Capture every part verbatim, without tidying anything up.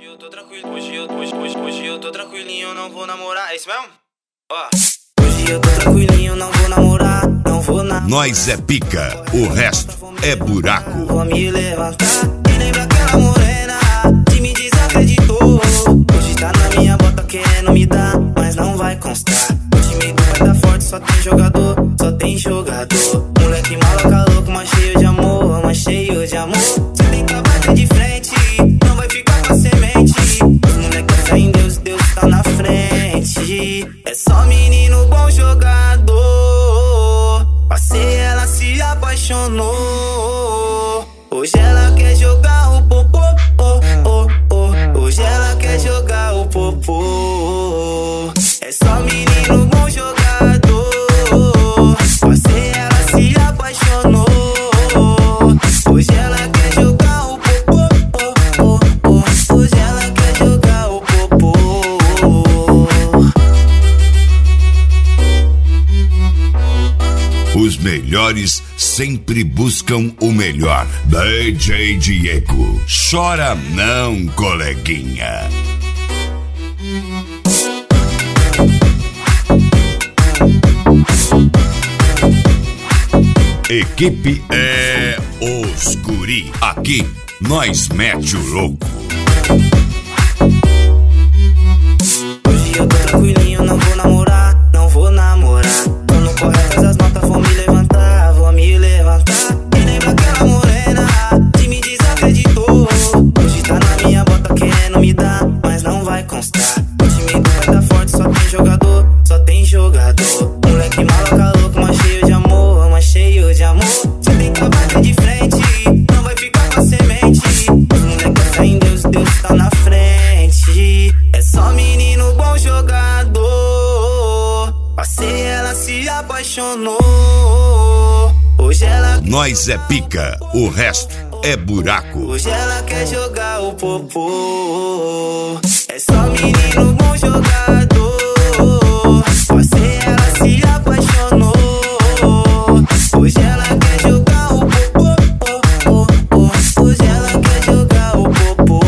eu tô tranquilo, hoje eu, hoje, hoje, hoje eu tô tranquilinho, eu não vou namorar, é isso mesmo? Ó. Hoje eu tô tranquilinho, não vou namorar, não vou namorar. Nós é pica, o resto é buraco. Vou me levantar e lembra aquela morena que me desacreditou. Hoje tá na minha bota querendo me dar, mas não vai constar. O time do vai tá forte, só tem jogador, só tem jogador. Moleque maloca louco, mas cheio de amor, mas cheio de amor. Cê tem que bater de frente, não vai ficar com a semente. Os moleque fé em Deus, Deus tá na frente. É só menino bom jogador. Passei, ela se apaixonou. Hoje ela quer jogar o popô, oh, oh, oh. Hoje ela quer jogar o popô. É só menino bom jogador. Passei, ela se apaixonou. Hoje ela quer jogar o popô, oh, oh, oh. Hoje ela quer jogar o popô. Os melhores sempre buscam o melhor. D J Diego, chora não, coleguinha. Equipe é os guri. Aqui nós mete o louco. Hoje eu tô tranquilinho, não vou namorar, não vou namorar. Tô no corre atrás das notas, vou me levantar, vou me levantar. E lembra aquela morena que me desacreditou. Hoje tá na minha bota querendo me dar, mas não vai constar. O time do vai tá forte, só tem jogador, só tem jogador. Moleque maloca louco, mas cheio de amor, mas cheio de amor. Cê tem que bater de frente, não vai ficar com a semente. Os moleque fé em Deus, Deus tá na frente. É só menino bom jogador. Passei, ela se apaixonou. Hoje ela... Nós é pica, o resto é buraco. Hoje ela quer jogar o popô. É só menino bom jogador. Passei, ela se apaixonou. Hoje ela quer jogar o popô, oh, oh, oh. Hoje ela quer jogar o popô.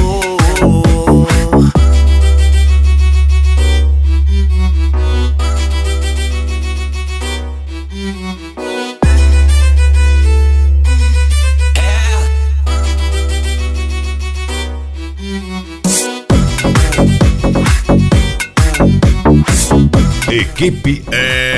Equipe é